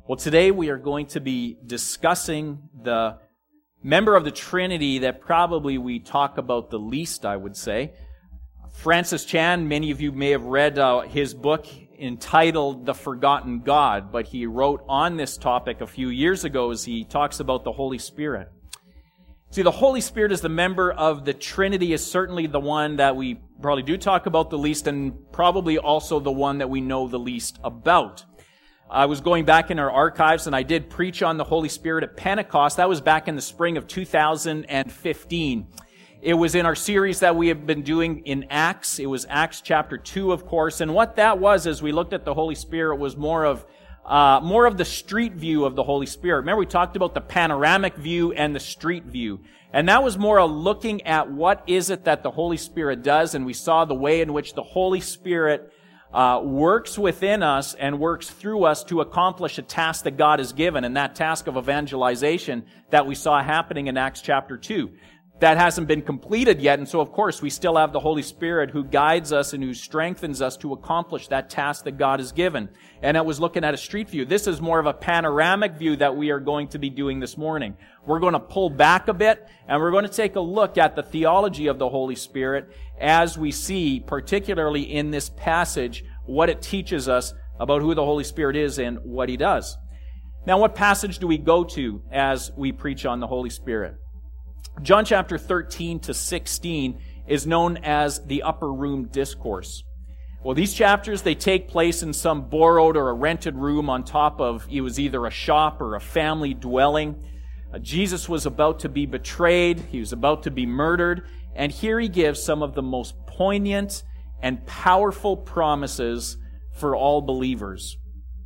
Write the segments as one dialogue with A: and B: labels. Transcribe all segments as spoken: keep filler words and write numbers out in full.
A: Well, today we are going to be discussing the member of the Trinity that probably we talk about the least, I would say. Francis Chan, many of you may have read uh, his book entitled The Forgotten God, but he wrote on this topic a few years ago as he talks about the Holy Spirit. See, the Holy Spirit as the member of the Trinity is certainly the one that we probably do talk about the least, and probably also the one that we know the least about. I was going back in our archives and I did preach on the Holy Spirit at Pentecost. That was back in the spring of two thousand fifteen. It was in our series that we have been doing in Acts. It was Acts chapter two, of course. And what that was, as we looked at the Holy Spirit, was more of uh, more of the street view of the Holy Spirit. Remember, we talked about the panoramic view and the street view. And that was more a looking at what is it that the Holy Spirit does. And we saw the way in which the Holy Spirit Uh, works within us and works through us to accomplish a task that God has given, and that task of evangelization that we saw happening in Acts chapter two. That hasn't been completed yet, and so of course we still have the Holy Spirit who guides us and who strengthens us to accomplish that task that God has given. And I was looking at a street view. This is more of a panoramic view that we are going to be doing this morning. We're going to pull back a bit, and we're going to take a look at the theology of the Holy Spirit as we see, particularly in this passage, what it teaches us about who the Holy Spirit is and what He does. Now, what passage do we go to as we preach on the Holy Spirit? John chapter thirteen to sixteen is known as the Upper Room Discourse. Well, these chapters, they take place in some borrowed or a rented room on top of, it was either a shop or a family dwelling. Uh, Jesus was about to be betrayed. He was about to be murdered. And here He gives some of the most poignant and powerful promises for all believers.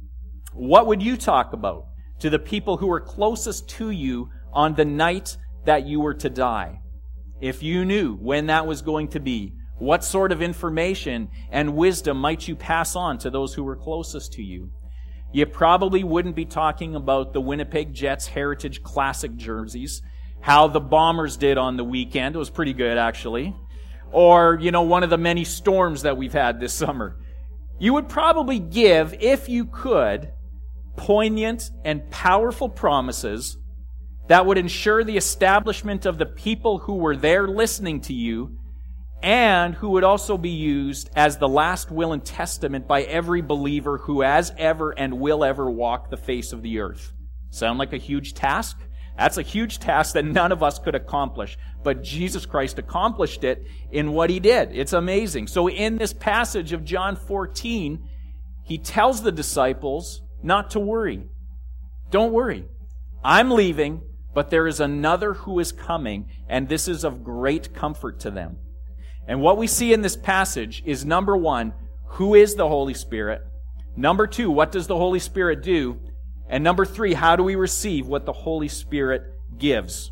A: What would you talk about to the people who were closest to you on the night that you were to die? If you knew when that was going to be, what sort of information and wisdom might you pass on to those who were closest to you? You probably wouldn't be talking about the Winnipeg Jets Heritage Classic jerseys, how the Bombers did on the weekend. It was pretty good, actually. Or, you know, one of the many storms that we've had this summer. You would probably give, if you could, poignant and powerful promises that would ensure the establishment of the people who were there listening to you, and who would also be used as the last will and testament by every believer who has ever and will ever walk the face of the earth. Sound like a huge task? That's a huge task that none of us could accomplish. But Jesus Christ accomplished it in what He did. It's amazing. So in this passage of John fourteen, He tells the disciples not to worry. Don't worry. I'm leaving, but there is another who is coming, and this is of great comfort to them. And what we see in this passage is, number one, who is the Holy Spirit? Number two, what does the Holy Spirit do? And number three, how do we receive what the Holy Spirit gives?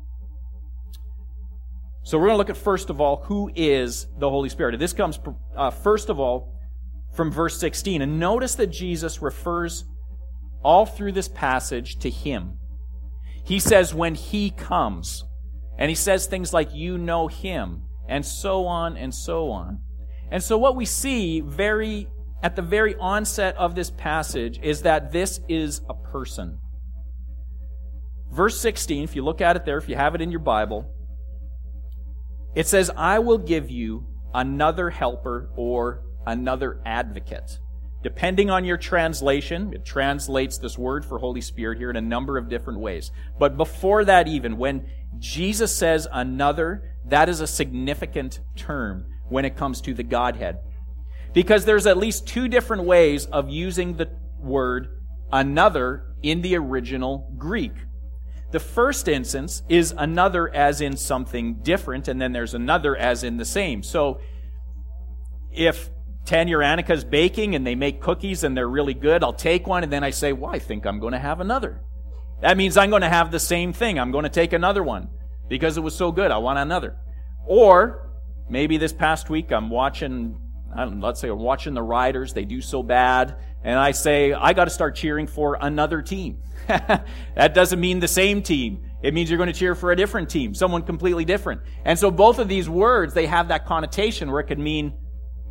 A: So we're going to look at, first of all, who is the Holy Spirit. And this comes, uh, first of all, from verse sixteen. And notice that Jesus refers all through this passage to Him. He says, when He comes. And He says things like, you know Him, and so on and so on. And so what we see very at the very onset of this passage is that this is a person. Verse sixteen, if you look at it there, if you have it in your Bible, it says, I will give you another helper or another advocate. Depending on your translation, it translates this word for Holy Spirit here in a number of different ways. But before that even, when Jesus says another, that is a significant term when it comes to the Godhead. Because there's at least two different ways of using the word another in the original Greek. The first instance is another as in something different, and then there's another as in the same. So if Tanya or Annika's baking and they make cookies and they're really good, I'll take one and then I say, well, I think I'm going to have another. That means I'm going to have the same thing. I'm going to take another one because it was so good. I want another. Or maybe this past week I'm watching, I don't know, let's say I'm watching the Riders. They do so bad. And I say, I got to start cheering for another team. That doesn't mean the same team. It means you're going to cheer for a different team, someone completely different. And so both of these words, they have that connotation where it could mean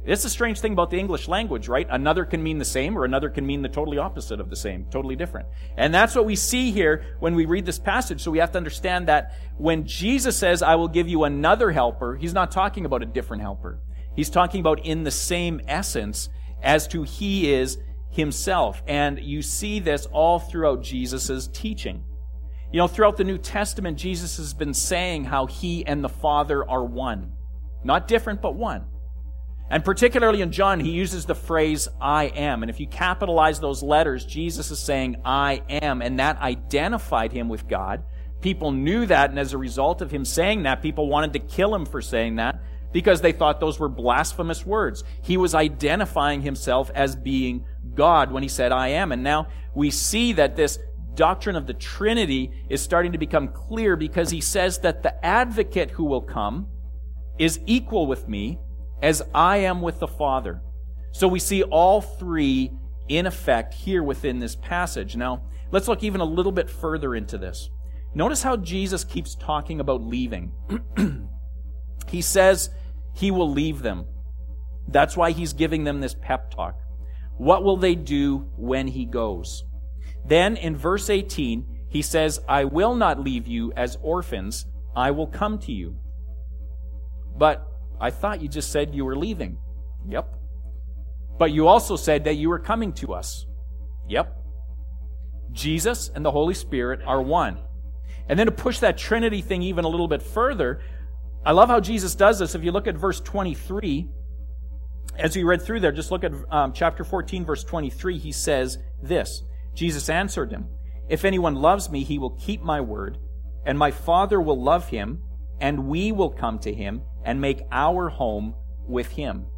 A: It's a strange thing about the English language, right? Another can mean the same, or another can mean the totally opposite of the same, totally different. And that's what we see here when we read this passage. So we have to understand that when Jesus says, I will give you another helper, he's not talking about a different helper. He's talking about in the same essence as to he is himself. And you see this all throughout Jesus' teaching. You know, throughout the New Testament, Jesus has been saying how he and the Father are one. Not different, but one. And particularly in John, he uses the phrase, I am. And if you capitalize those letters, Jesus is saying, I am. And that identified him with God. People knew that, and as a result of him saying that, people wanted to kill him for saying that because they thought those were blasphemous words. He was identifying himself as being God when he said, I am. And now we see that this doctrine of the Trinity is starting to become clear because he says that the advocate who will come is equal with me as I am with the Father. So we see all three in effect here within this passage. Now, let's look even a little bit further into this. Notice how Jesus keeps talking about leaving. He says he will leave them. That's why he's giving them this pep talk. What will they do when he goes? Then in verse eighteen, he says, I will not leave you as orphans. I will come to you. But I thought you just said you were leaving. Yep. But you also said that you were coming to us. Yep. Jesus and the Holy Spirit are one. And then to push that Trinity thing even a little bit further, I love how Jesus does this. If you look at verse twenty-three, as we read through there, just look at um, chapter fourteen, verse twenty-three, he says this. Jesus answered him, if anyone loves me, he will keep my word, and my Father will love him, and we will come to him and make our home with him.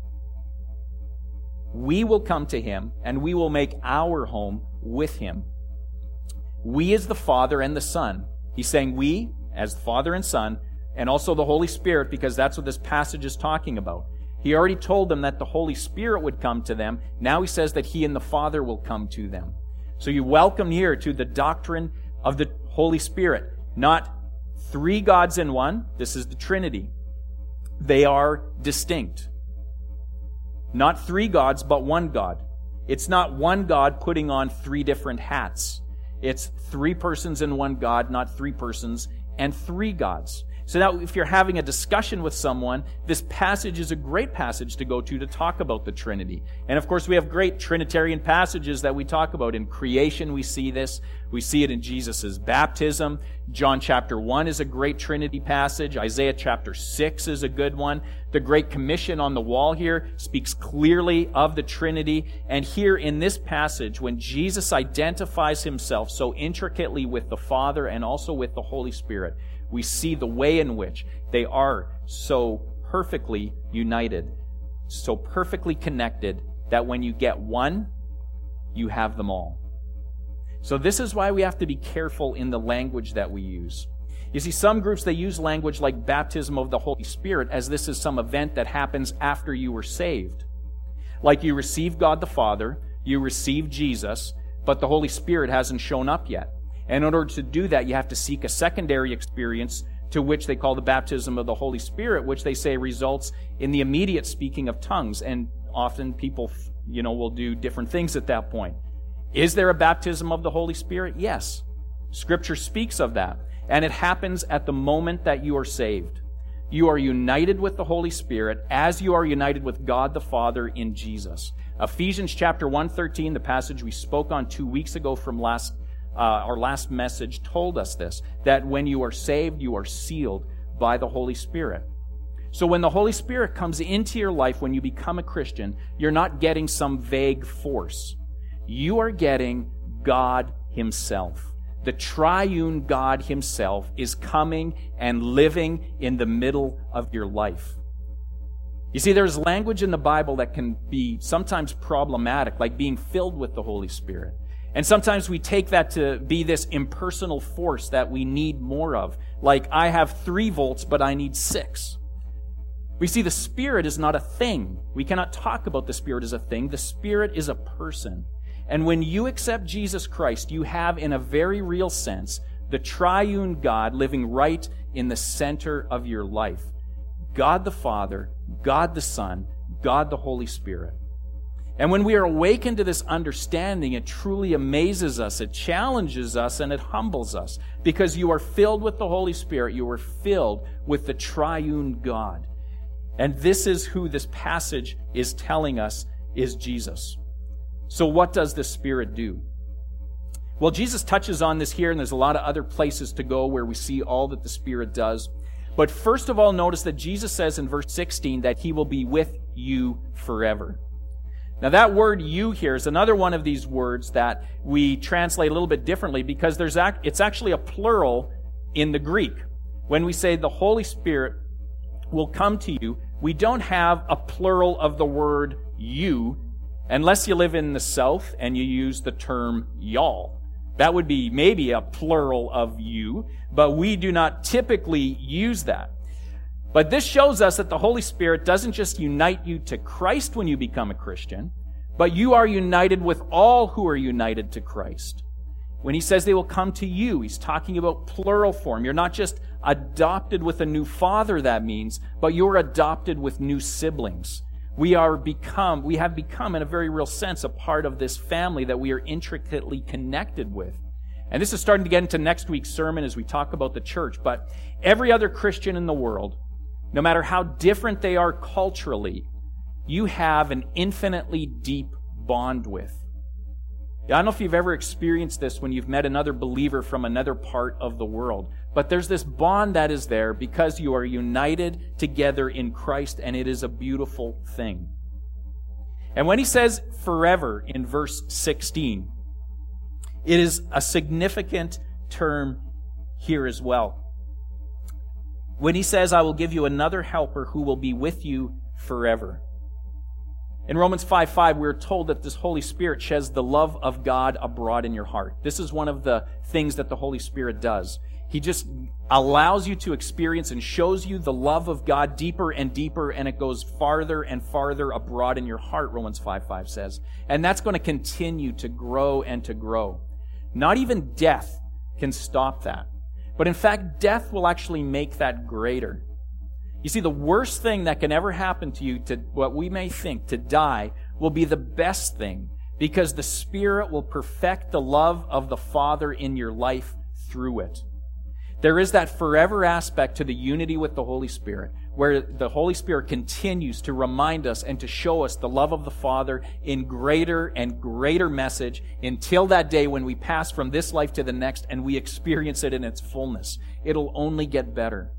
A: We will come to him, and we will make our home with him. We as the Father and the Son. He's saying we as the Father and Son, and also the Holy Spirit, because that's what this passage is talking about. He already told them that the Holy Spirit would come to them. Now he says that he and the Father will come to them. So you welcome here to the doctrine of the Holy Spirit. Not three gods in one. This is the Trinity. They are distinct. Not three gods, but one God. It's not one God putting on three different hats. It's three persons in one God, not three persons and three gods. So now if you're having a discussion with someone, this passage is a great passage to go to to talk about the Trinity. And of course we have great Trinitarian passages that we talk about. In creation we see this. We see it in Jesus' baptism. John chapter one is a great Trinity passage. Isaiah chapter six is a good one. The Great Commission on the wall here speaks clearly of the Trinity. And here in this passage, when Jesus identifies himself so intricately with the Father and also with the Holy Spirit, we see the way in which they are so perfectly united, so perfectly connected, that when you get one, you have them all. So this is why we have to be careful in the language that we use. You see, some groups, they use language like baptism of the Holy Spirit as this is some event that happens after you were saved. Like you receive God the Father, you receive Jesus, but the Holy Spirit hasn't shown up yet. And in order to do that, you have to seek a secondary experience to which they call the baptism of the Holy Spirit, which they say results in the immediate speaking of tongues. And often people, you know, will do different things at that point. Is there a baptism of the Holy Spirit? Yes. Scripture speaks of that. And it happens at the moment that you are saved. You are united with the Holy Spirit as you are united with God the Father in Jesus. Ephesians chapter one thirteen, the passage we spoke on two weeks ago from last Uh, our last message told us this, that when you are saved, you are sealed by the Holy Spirit. So when the Holy Spirit comes into your life, when you become a Christian, you're not getting some vague force. You are getting God himself. The triune God himself is coming and living in the middle of your life. You see, there's language in the Bible that can be sometimes problematic, like being filled with the Holy Spirit. And sometimes we take that to be this impersonal force that we need more of. Like, I have three volts, but I need six. We see the Spirit is not a thing. We cannot talk about the Spirit as a thing. The Spirit is a person. And when you accept Jesus Christ, you have, in a very real sense, the triune God living right in the center of your life. God the Father, God the Son, God the Holy Spirit. And when we are awakened to this understanding, it truly amazes us, it challenges us, and it humbles us. Because you are filled with the Holy Spirit, you are filled with the triune God. And this is who this passage is telling us is Jesus. So what does the Spirit do? Well, Jesus touches on this here, and there's a lot of other places to go where we see all that the Spirit does. But first of all, notice that Jesus says in verse sixteen that He will be with you forever. Now that word "you" here is another one of these words that we translate a little bit differently because there's act, it's actually a plural in the Greek. When we say the Holy Spirit will come to you, we don't have a plural of the word "you" unless you live in the South and you use the term "y'all." That would be maybe a plural of "you," but we do not typically use that. But this shows us that the Holy Spirit doesn't just unite you to Christ when you become a Christian, but you are united with all who are united to Christ. When He says they will come to you, He's talking about plural form. You're not just adopted with a new father, that means, but you're adopted with new siblings. We are become, we have become, in a very real sense, a part of this family that we are intricately connected with. And this is starting to get into next week's sermon as we talk about the church, but every other Christian in the world, no matter how different they are culturally, you have an infinitely deep bond with. I don't know if you've ever experienced this when you've met another believer from another part of the world, but there's this bond that is there because you are united together in Christ, and it is a beautiful thing. And when He says forever in verse sixteen, it is a significant term here as well. When He says, I will give you another helper who will be with you forever. In Romans five five, we're told that this Holy Spirit sheds the love of God abroad in your heart. This is one of the things that the Holy Spirit does. He just allows you to experience and shows you the love of God deeper and deeper, and it goes farther and farther abroad in your heart, Romans five five says. And that's going to continue to grow and to grow. Not even death can stop that. But in fact, death will actually make that greater. You see, the worst thing that can ever happen to you, to what we may think, to die, will be the best thing, because the Spirit will perfect the love of the Father in your life through it. There is that forever aspect to the unity with the Holy Spirit, where the Holy Spirit continues to remind us and to show us the love of the Father in greater and greater message until that day when we pass from this life to the next and we experience it in its fullness. It'll only get better.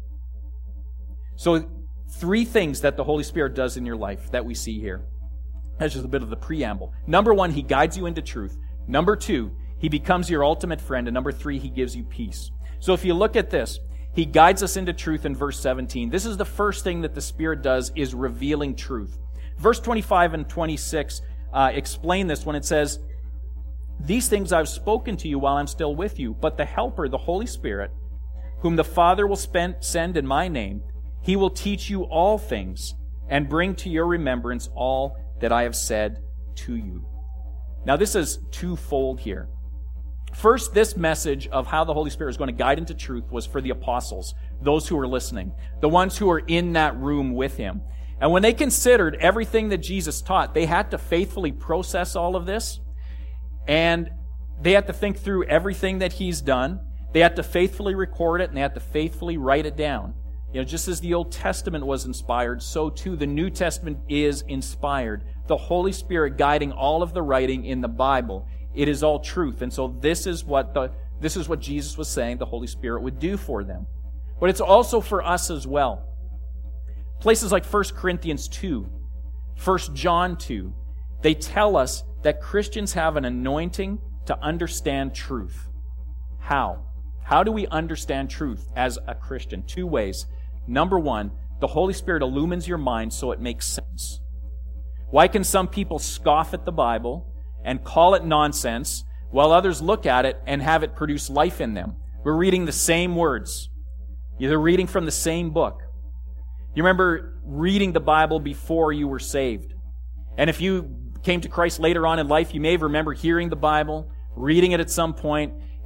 A: So, three things that the Holy Spirit does in your life that we see here. That's just a bit of the preamble. Number one, He guides you into truth. Number two, He becomes your ultimate friend. And number three, He gives you peace. So if you look at this, He guides us into truth in verse seventeen. This is the first thing that the Spirit does, is revealing truth. Verse twenty-five and twenty-six uh, explain this when it says, These things I've spoken to you while I'm still with you, but the Helper, the Holy Spirit, whom the Father will spend, send in my name, He will teach you all things and bring to your remembrance all that I have said to you. Now this is twofold here. First, this message of how the Holy Spirit is going to guide into truth was for the apostles, those who were listening, the ones who were in that room with Him. And when they considered everything that Jesus taught, they had to faithfully process all of this, and they had to think through everything that He's done. They had to faithfully record it, and they had to faithfully write it down. You know, just as the Old Testament was inspired, so too the New Testament is inspired. The Holy Spirit guiding all of the writing in the Bible. It is all truth. And so this is what the this is what Jesus was saying the Holy Spirit would do for them. But it's also for us as well. Places like First Corinthians two, First John two, they tell us that Christians have an anointing to understand truth. How? How do we understand truth as a Christian? Two ways. Number one, the Holy Spirit illumines your mind so it makes sense. Why can some people scoff at the Bible and call it nonsense, while others look at it and have it produce life in them? We're reading the same words. You're reading from the same book. You remember reading the Bible before you were saved. And if you came to Christ later on in life, you may remember hearing the Bible, reading it at some point,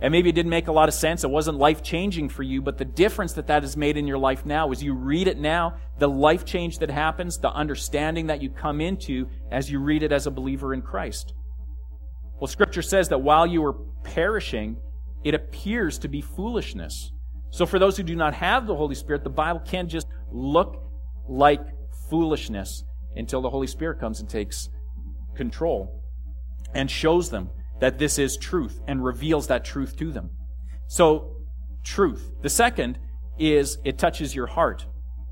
A: and maybe it didn't make a lot of sense, it wasn't life-changing for you, but the difference that that has made in your life now is you read it now, the life change that happens, the understanding that you come into as you read it as a believer in Christ. Well, Scripture says that while you were perishing, it appears to be foolishness. So for those who do not have the Holy Spirit, the Bible can just look like foolishness until the Holy Spirit comes and takes control and shows them that this is truth and reveals that truth to them. So, truth. The second is it touches your heart.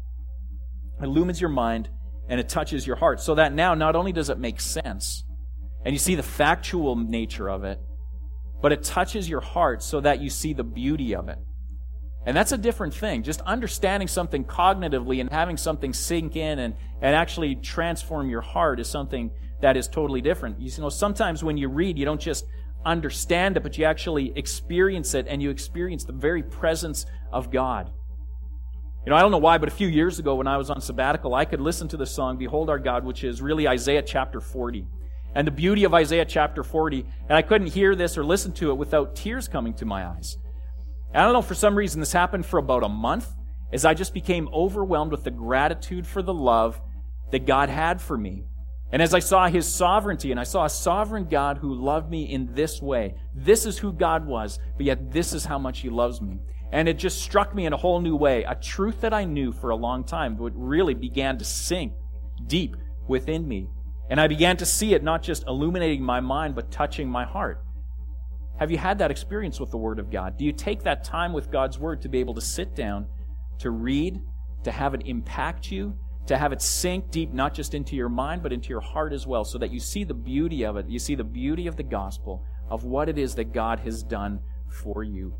A: It illumines your mind and it touches your heart. So that now not only does it make sense and you see the factual nature of it, but it touches your heart so that you see the beauty of it. And that's a different thing. Just understanding something cognitively and having something sink in and, and actually transform your heart is something that is totally different. You know, sometimes when you read, you don't just understand it, but you actually experience it, and you experience the very presence of God. You know, I don't know why, but a few years ago when I was on sabbatical, I could listen to the song, Behold Our God, which is really Isaiah chapter forty. And the beauty of Isaiah chapter forty, and I couldn't hear this or listen to it without tears coming to my eyes. And I don't know, for some reason this happened for about a month, as I just became overwhelmed with the gratitude for the love that God had for me. And as I saw His sovereignty, and I saw a sovereign God who loved me in this way. This is who God was, but yet this is how much He loves me. And it just struck me in a whole new way, a truth that I knew for a long time, but really began to sink deep within me. And I began to see it not just illuminating my mind, but touching my heart. Have you had that experience with the Word of God? Do you take that time with God's Word to be able to sit down, to read, to have it impact you, to have it sink deep, not just into your mind, but into your heart as well, so that you see the beauty of it. You see the beauty of the gospel, of what it is that God has done for you.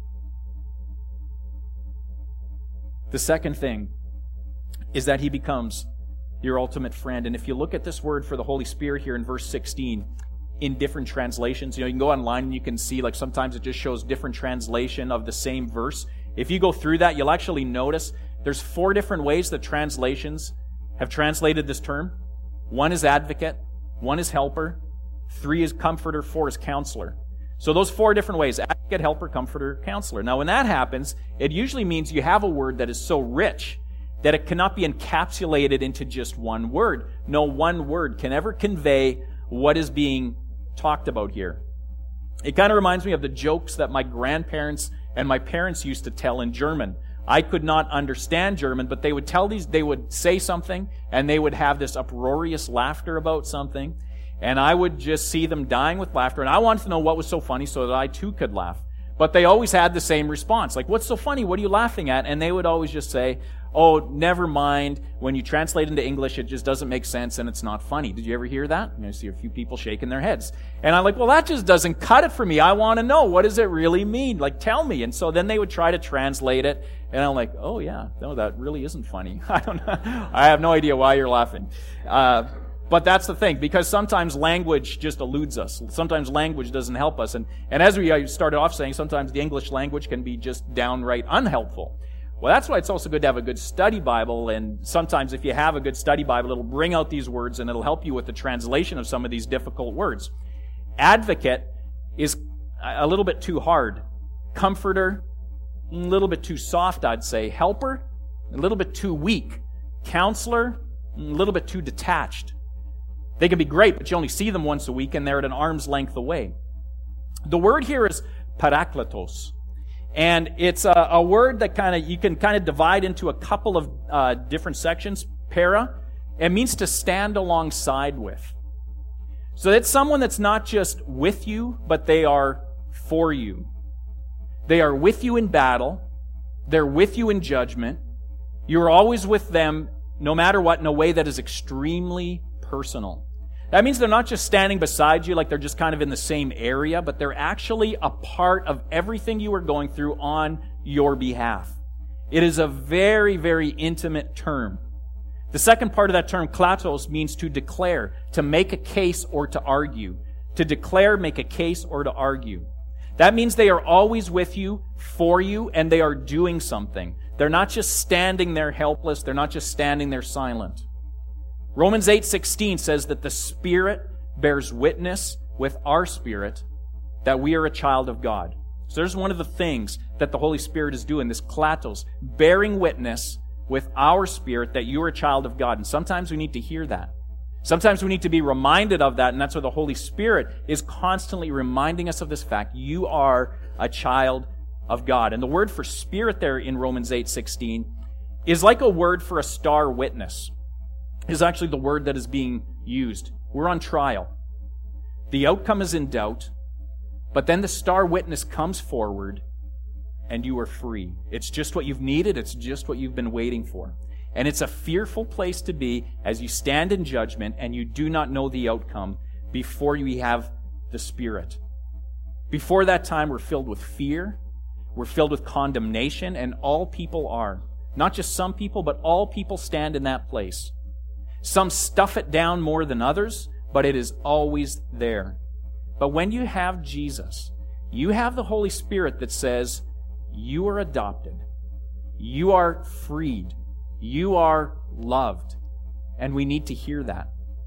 A: The second thing is that He becomes your ultimate friend. And if you look at this word for the Holy Spirit here in verse sixteen, in different translations, you know, you can go online and you can see, like, sometimes it just shows different translation of the same verse. If you go through that, you'll actually notice there's four different ways that translations have translated this term. One is advocate, one is helper, three is comforter, four is counselor. So those four different ways: advocate, helper, comforter, counselor. Now when that happens, it usually means you have a word that is so rich that it cannot be encapsulated into just one word. No one word can ever convey what is being talked about here. It kind of reminds me of the jokes that my grandparents and my parents used to tell in German. I could not understand German, but they would tell these, they would say something, and they would have this uproarious laughter about something, and I would just see them dying with laughter, and I wanted to know what was so funny so that I too could laugh. But they always had the same response, like, "What's so funny? What are you laughing at?" And they would always just say, "Oh, never mind. When you translate into English, it just doesn't make sense and it's not funny." Did you ever hear that? And I see a few people shaking their heads. And I'm like, well, that just doesn't cut it for me. I want to know, what does it really mean? Like, tell me. And so then they would try to translate it. And I'm like, oh yeah, no, that really isn't funny. I don't know. I have no idea why you're laughing. Uh, But that's the thing, because sometimes language just eludes us. Sometimes language doesn't help us. And, and as we started off saying, sometimes the English language can be just downright unhelpful. Well, that's why it's also good to have a good study Bible, and sometimes if you have a good study Bible, it'll bring out these words and it'll help you with the translation of some of these difficult words. Advocate is a little bit too hard. Comforter, a little bit too soft, I'd say. Helper, a little bit too weak. Counselor, a little bit too detached. They can be great, but you only see them once a week, and they're at an arm's length away. The word here is parakletos. And it's a, a word that kind of you can kind of divide into a couple of uh, different sections. Para, it means to stand alongside with. So it's someone that's not just with you, but they are for you. They are with you in battle. They're with you in judgment. You're always with them, no matter what, in a way that is extremely personal. That means they're not just standing beside you like they're just kind of in the same area, but they're actually a part of everything you are going through on your behalf. It is a very, very intimate term. The second part of that term, klatos, means to declare, to make a case or to argue. To declare, make a case, or to argue. That means they are always with you, for you, and they are doing something. They're not just standing there helpless. They're not just standing there silent. Romans eight sixteen says that the Spirit bears witness with our spirit that we are a child of God. So there's one of the things that the Holy Spirit is doing, this kletos, bearing witness with our spirit that you are a child of God. And sometimes we need to hear that. Sometimes we need to be reminded of that, and that's where the Holy Spirit is constantly reminding us of this fact. You are a child of God. And the word for spirit there in Romans eight sixteen is like a word for a star witness. Is actually the word that is being used. We're on trial. The outcome is in doubt, but then the star witness comes forward and you are free. It's just what you've needed. It's just what you've been waiting for. And it's a fearful place to be as you stand in judgment and you do not know the outcome before you have the Spirit. Before that time, we're filled with fear. We're filled with condemnation, and all people are. Not just some people, but all people stand in that place. Some stuff it down more than others, but it is always there. But when you have Jesus, you have the Holy Spirit that says, you are adopted. You are freed. You are loved. And we need to hear that.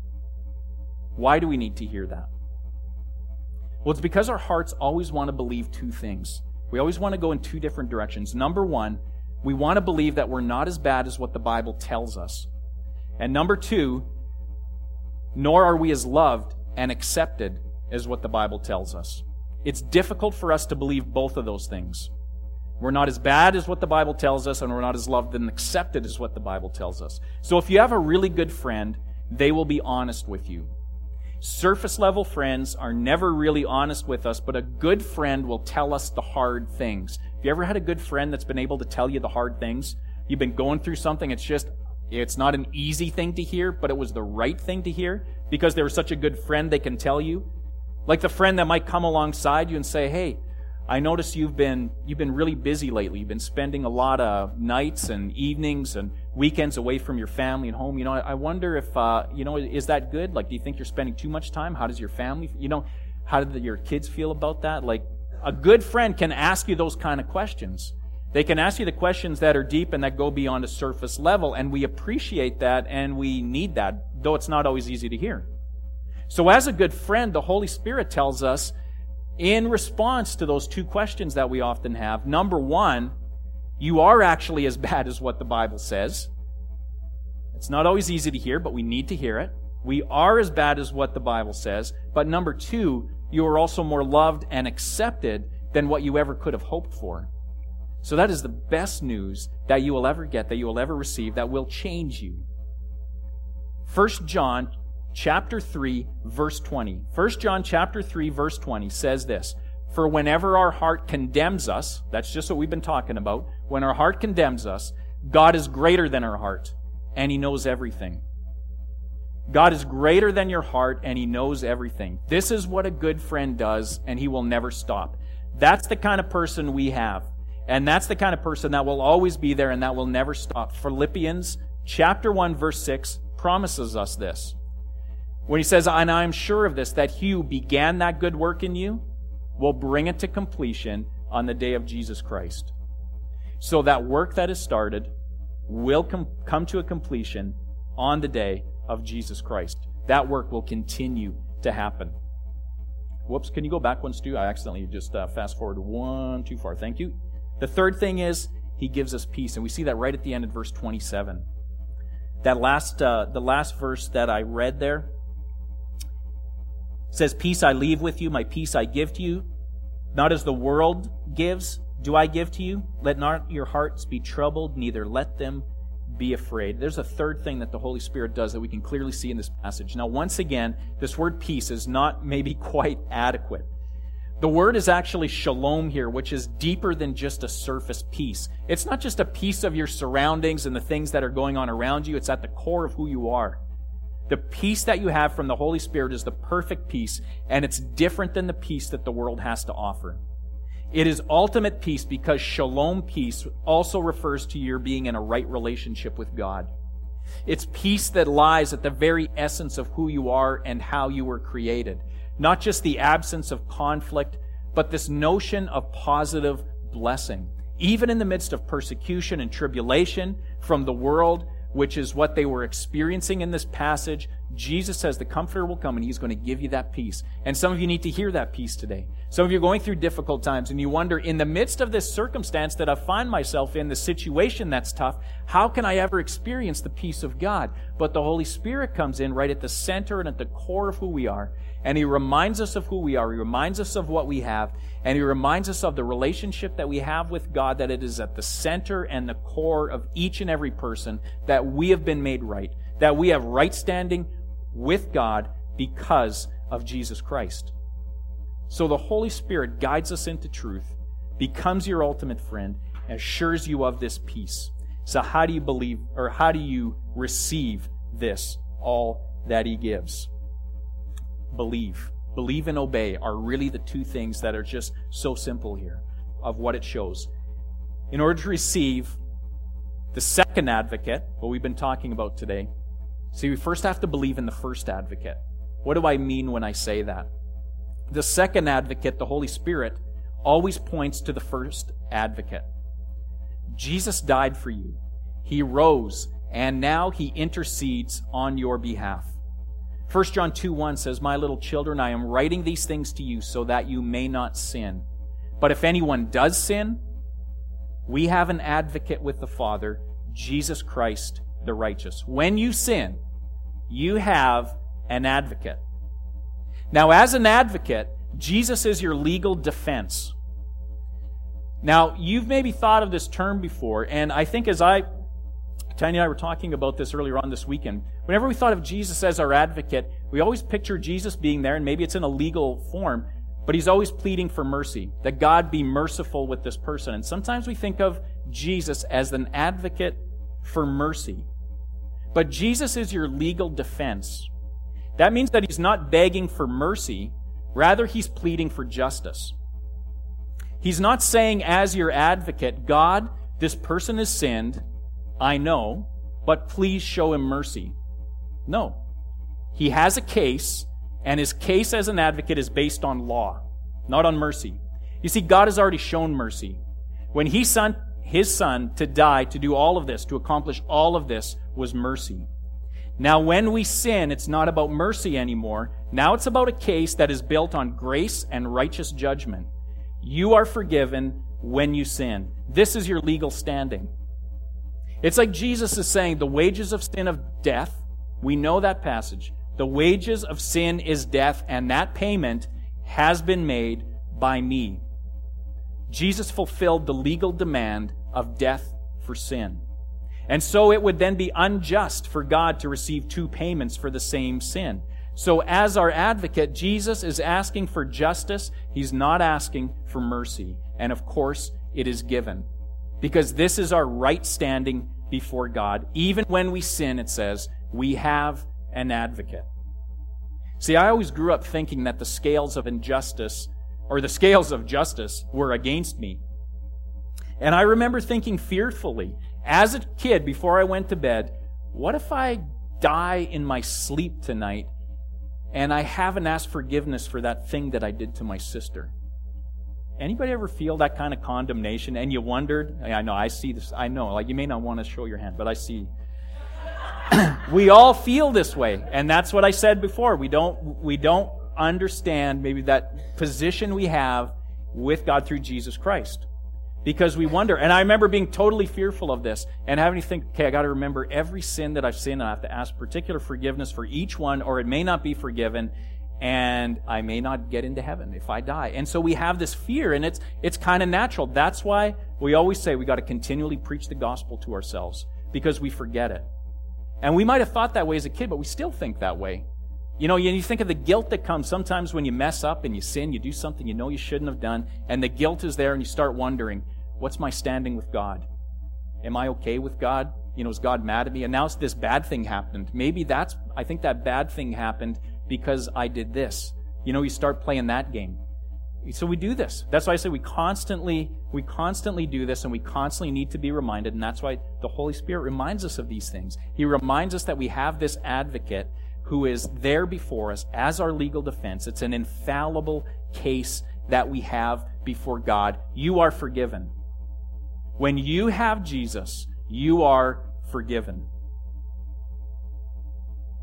A: Why do we need to hear that? Well, it's because our hearts always want to believe two things. We always want to go in two different directions. Number one, we want to believe that we're not as bad as what the Bible tells us. And number two, nor are we as loved and accepted as what the Bible tells us. It's difficult for us to believe both of those things. We're not as bad as what the Bible tells us, and we're not as loved and accepted as what the Bible tells us. So if you have a really good friend, they will be honest with you. Surface level friends are never really honest with us, but a good friend will tell us the hard things. Have you ever had a good friend that's been able to tell you the hard things? You've been going through something, it's just, it's not an easy thing to hear, but it was the right thing to hear because they were such a good friend they can tell you. Like the friend that might come alongside you and say, hey, I notice you've been you've been really busy lately. You've been spending a lot of nights and evenings and weekends away from your family and home. You know, I wonder if, uh, you know, is that good? Like, do you think you're spending too much time? How does your family, you know, how did your kids feel about that? Like, a good friend can ask you those kind of questions. They can ask you the questions that are deep and that go beyond a surface level, and we appreciate that and we need that, though it's not always easy to hear. So as a good friend, the Holy Spirit tells us, in response to those two questions that we often have, number one, you are actually as bad as what the Bible says. It's not always easy to hear, but we need to hear it. We are as bad as what the Bible says. But number two, you are also more loved and accepted than what you ever could have hoped for. So that is the best news that you will ever get, that you will ever receive, that will change you. First John chapter three, verse twenty. First John chapter three, verse twenty says this, for whenever our heart condemns us, that's just what we've been talking about, when our heart condemns us, God is greater than our heart, and He knows everything. God is greater than your heart, and He knows everything. This is what a good friend does, and He will never stop. That's the kind of person we have. And that's the kind of person that will always be there and that will never stop. Philippians chapter one, verse six promises us this. When he says, and I am sure of this, that He who began that good work in you will bring it to completion on the day of Jesus Christ. So that work that is started will com- come to a completion on the day of Jesus Christ. That work will continue to happen. Whoops, can you go back one, Stu? I accidentally just uh, fast forward one too far. Thank you. The third thing is, He gives us peace. And we see that right at the end of verse twenty-seven. That last, uh, the last verse that I read there, says, peace I leave with you, my peace I give to you. Not as the world gives, do I give to you. Let not your hearts be troubled, neither let them be afraid. There's a third thing that the Holy Spirit does that we can clearly see in this passage. Now, once again, this word peace is not maybe quite adequate. The word is actually shalom here, which is deeper than just a surface peace. It's not just a peace of your surroundings and the things that are going on around you. It's at the core of who you are. The peace that you have from the Holy Spirit is the perfect peace, and it's different than the peace that the world has to offer. It is ultimate peace because shalom peace also refers to your being in a right relationship with God. It's peace that lies at the very essence of who you are and how you were created. Not just the absence of conflict, but this notion of positive blessing. Even in the midst of persecution and tribulation from the world, which is what they were experiencing in this passage, Jesus says the Comforter will come and He's going to give you that peace. And some of you need to hear that peace today. Some of you are going through difficult times and you wonder, in the midst of this circumstance that I find myself in, the situation that's tough, how can I ever experience the peace of God? But the Holy Spirit comes in right at the center and at the core of who we are. And He reminds us of who we are. He reminds us of what we have. And He reminds us of the relationship that we have with God, that it is at the center and the core of each and every person, that we have been made right, that we have right standing with God because of Jesus Christ. So the Holy Spirit guides us into truth, becomes your ultimate friend, and assures you of this peace. So how do you believe, or how do you receive this, all that He gives? Believe. Believe and obey are really the two things that are just so simple here of what it shows. In order to receive the second advocate, what we've been talking about today, see, we first have to believe in the first advocate. What do I mean when I say that? The second advocate, the Holy Spirit, always points to the first advocate. Jesus died for you. He rose, and now He intercedes on your behalf. First John two one says, "My little children, I am writing these things to you so that you may not sin. But if anyone does sin, we have an advocate with the Father, Jesus Christ the righteous." When you sin, you have an advocate. Now, as an advocate, Jesus is your legal defense. Now, you've maybe thought of this term before, and I think as I, Tanya and I were talking about this earlier on this weekend, whenever we thought of Jesus as our advocate, we always picture Jesus being there, and maybe it's in a legal form, but He's always pleading for mercy, that God be merciful with this person. And sometimes we think of Jesus as an advocate for mercy. But Jesus is your legal defense. That means that He's not begging for mercy, rather He's pleading for justice. He's not saying as your advocate, God, this person has sinned, I know, but please show him mercy. No. He has a case, and his case as an advocate is based on law, not on mercy. You see, God has already shown mercy. When He sent His Son to die, to do all of this, to accomplish all of this, was mercy. Now, when we sin, it's not about mercy anymore. Now it's about a case that is built on grace and righteous judgment. You are forgiven when you sin. This is your legal standing. It's like Jesus is saying, the wages of sin of death, we know that passage. The wages of sin is death, and that payment has been made by me. Jesus fulfilled the legal demand of death for sin. And so it would then be unjust for God to receive two payments for the same sin. So as our advocate, Jesus is asking for justice. He's not asking for mercy. And of course, it is given. Because this is our right standing before God. Even when we sin, it says, we have an advocate. See, I always grew up thinking that the scales of injustice, or the scales of justice, were against me. And I remember thinking fearfully, as a kid, before I went to bed, what if I die in my sleep tonight and I haven't asked forgiveness for that thing that I did to my sister? Anybody ever feel that kind of condemnation? And you wondered, I know, I see this, I know, like you may not want to show your hand, but I see. We all feel this way. And that's what I said before. We don't, we don't understand maybe that position we have with God through Jesus Christ. Because we wonder, and I remember being totally fearful of this, and having to think, okay, I got to remember every sin that I've sinned, and I have to ask particular forgiveness for each one, or it may not be forgiven, and I may not get into heaven if I die. And so we have this fear, and it's it's kind of natural. That's why we always say we got to continually preach the gospel to ourselves, because we forget it. And we might have thought that way as a kid, but we still think that way. You know, you think of the guilt that comes sometimes when you mess up and you sin, you do something you know you shouldn't have done, and the guilt is there, and you start wondering, what's my standing with God? Am I okay with God? You know, is God mad at me? And now this bad thing happened. Maybe that's, I think that bad thing happened because I did this. You know, you start playing that game. So we do this. That's why I say we constantly, we constantly do this, and we constantly need to be reminded, and that's why the Holy Spirit reminds us of these things. He reminds us that we have this advocate who is there before us as our legal defense. It's an infallible case that we have before God. You are forgiven. When you have Jesus, you are forgiven.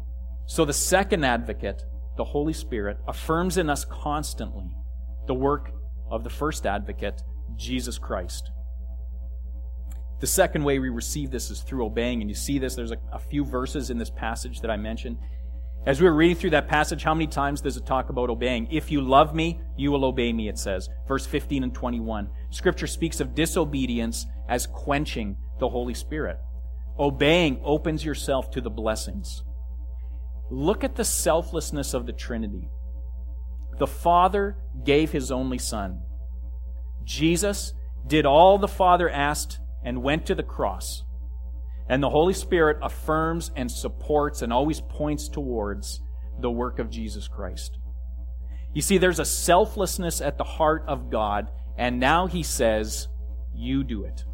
A: So the second advocate, the Holy Spirit, affirms in us constantly the work of the first advocate, Jesus Christ. The second way we receive this is through obeying, and you see this, there's a, a few verses in this passage that I mentioned. As we were reading through that passage, how many times does it talk about obeying? If you love me, you will obey me, it says. Verse fifteen and twenty-one. Scripture speaks of disobedience as quenching the Holy Spirit. Obeying opens yourself to the blessings. Look at the selflessness of the Trinity. The Father gave His only Son. Jesus did all the Father asked and went to the cross. And the Holy Spirit affirms and supports and always points towards the work of Jesus Christ. You see, there's a selflessness at the heart of God, and now He says, you do it.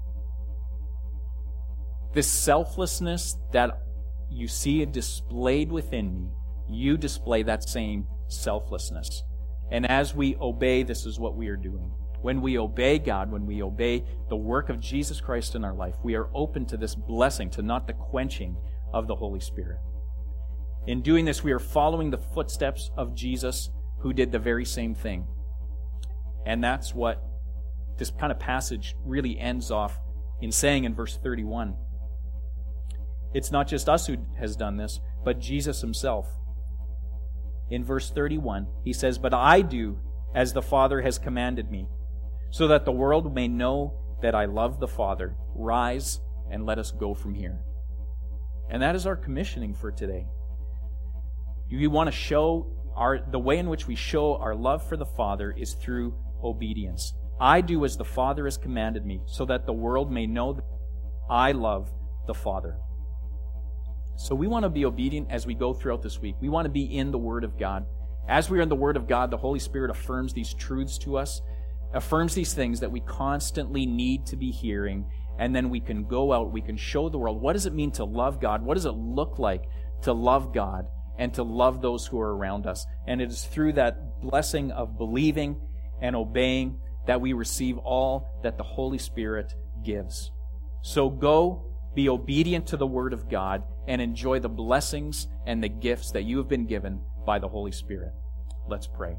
A: This selflessness that you see displayed within me, you display that same selflessness. And as we obey, this is what we are doing. When we obey God, when we obey the work of Jesus Christ in our life, we are open to this blessing, to not the quenching of the Holy Spirit. In doing this, we are following the footsteps of Jesus, who did the very same thing. And that's what this kind of passage really ends off in saying in verse thirty-one. It's not just us who has done this, but Jesus Himself. In verse thirty-one, He says, "But I do as the Father has commanded me, so that the world may know that I love the Father. Rise and let us go from here." And that is our commissioning for today. We want to show our, the way in which we show our love for the Father is through obedience. I do as the Father has commanded me, so that the world may know that I love the Father. So we want to be obedient as we go throughout this week. We want to be in the Word of God. As we are in the Word of God, the Holy Spirit affirms these truths to us, affirms these things that we constantly need to be hearing, and then we can go out, we can show the world, what does it mean to love God? What does it look like to love God and to love those who are around us? And it is through that blessing of believing and obeying that we receive all that the Holy Spirit gives. So go, be obedient to the Word of God, and enjoy the blessings and the gifts that you have been given by the Holy Spirit. Let's pray.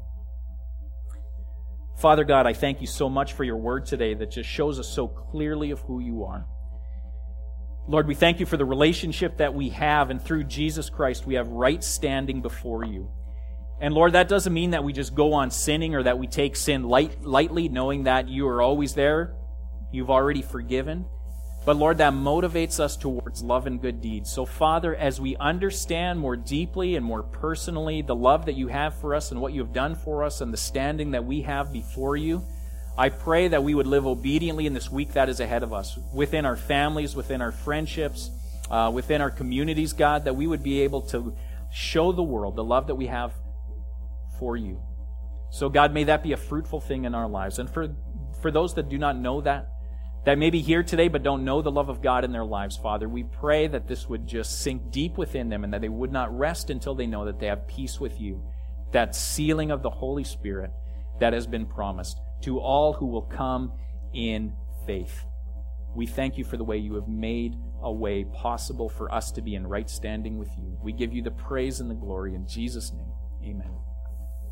A: Father God, I thank you so much for your word today that just shows us so clearly of who you are. Lord, we thank you for the relationship that we have, and through Jesus Christ we have right standing before you. And Lord, that doesn't mean that we just go on sinning or that we take sin light, lightly, knowing that you are always there. You've already forgiven. But Lord, that motivates us towards love and good deeds. So Father, as we understand more deeply and more personally the love that you have for us and what you have done for us and the standing that we have before you, I pray that we would live obediently in this week that is ahead of us, within our families, within our friendships, uh, within our communities, God, that we would be able to show the world the love that we have for you. So God, may that be a fruitful thing in our lives. And for, for those that do not know that, that may be here today but don't know the love of God in their lives, Father, we pray that this would just sink deep within them and that they would not rest until they know that they have peace with you, that sealing of the Holy Spirit that has been promised to all who will come in faith. We thank you for the way you have made a way possible for us to be in right standing with you. We give you the praise and the glory in Jesus' name. Amen.